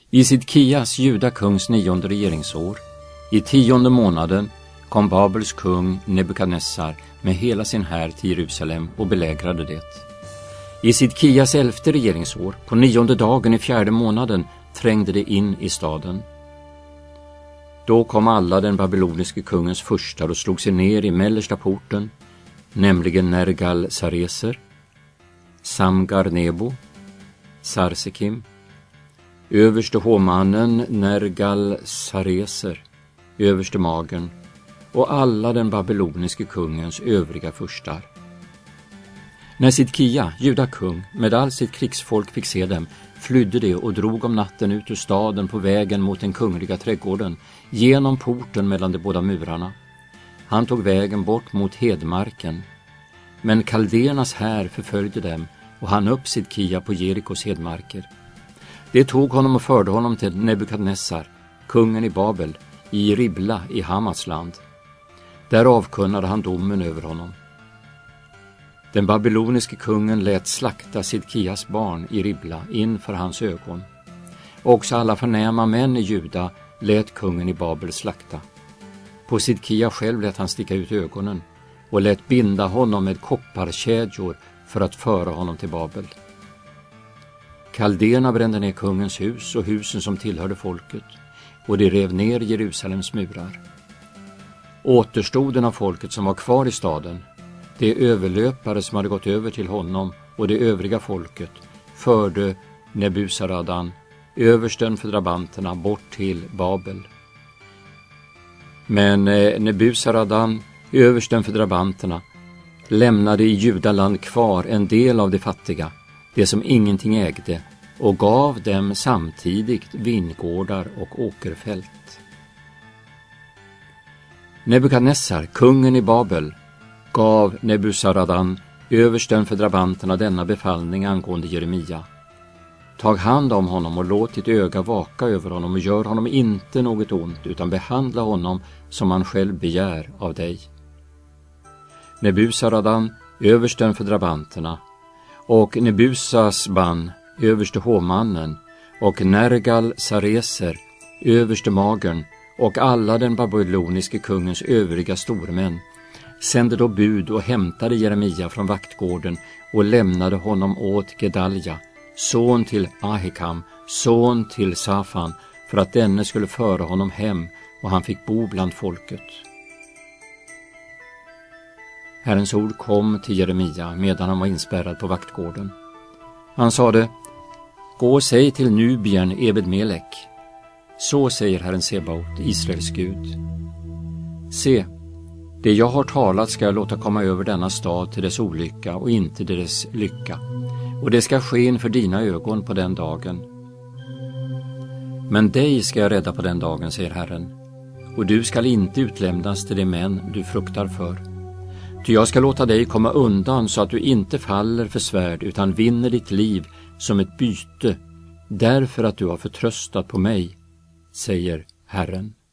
I Sidkias, Juda kungs 9:e regeringsår, i 10:e månaden, kom Babels kung Nebukadnessar med hela sin här till Jerusalem och belägrade det. I Sidkias 11:e regeringsår, på 9:e dagen i 4:e månaden, trängde det in i staden. Då kom alla den babyloniske kungens furstar och slog sig ner i mellersta porten, nämligen Nergal-Sareser, Samgar-Nebo, Sarsekim, överste hovmannen Nergal-Sareser, överste magern och alla den babyloniske kungens övriga furstar. När Sidkia, Juda kung, med all sitt krigsfolk fick se dem, flydde de och drog om natten ut ur staden på vägen mot den kungliga trädgården, genom porten mellan de båda murarna. Han tog vägen bort mot hedmarken, men kaldernas här förföljde dem och han upp Sidkia på Jerikos hedmarker. Det tog honom och förde honom till Nebukadnessar, kungen i Babel, i Ribla i Hamats land. Där avkunnade han domen över honom. Den babyloniske kungen lät slakta Sidkias barn i Ribla inför hans ögon. Också alla förnäma män i Juda lät kungen i Babel slakta. På Sidkia själv lät han sticka ut ögonen och lät binda honom med kopparkedjor för att föra honom till Babel. Kalderna brände ner kungens hus och husen som tillhörde folket, och de rev ner Jerusalems murar. Återstoden av folket som var kvar i staden, de överlöpare som hade gått över till honom och det övriga folket, förde Nebuzaradan, översten för drabanterna, bort till Babel. Men Nebuzaradan, översten för drabanterna, lämnade i Judaland kvar en del av de fattiga, det som ingenting ägde, och gav dem samtidigt vingårdar och åkerfält. Nebukadnessar, kungen i Babel, gav Nebuzaradan, översten för drabanterna, denna befallning angående Jeremia. Tag hand om honom och låt ditt öga vaka över honom och gör honom inte något ont, utan behandla honom som han själv begär av dig. Nebuzaradan, översten för drabanterna, och Nebusasban, överste hovmannen, och Nergal-Sareser, överste magern, och alla den babyloniske kungens övriga stormän sände då bud och hämtade Jeremia från vaktgården och lämnade honom åt Gedalja, son till Ahikam, son till Safan, för att denne skulle föra honom hem och han fick bo bland folket. Herrens ord kom till Jeremia medan han var inspärrad på vaktgården. Han sade: Gå och säg till Nubien Ebed-Melek, så säger Herren Sebaot, Israels Gud. Se, det jag har talat ska jag låta komma över denna stad till dess olycka och inte till dess lycka, och det ska ske inför dina ögon på den dagen. Men dig ska jag rädda på den dagen, säger Herren, och du skall inte utlämnas till de män du fruktar för. Ty jag ska låta dig komma undan så att du inte faller för svärd utan vinner ditt liv som ett byte, därför att du har förtröstat på mig, säger Herren.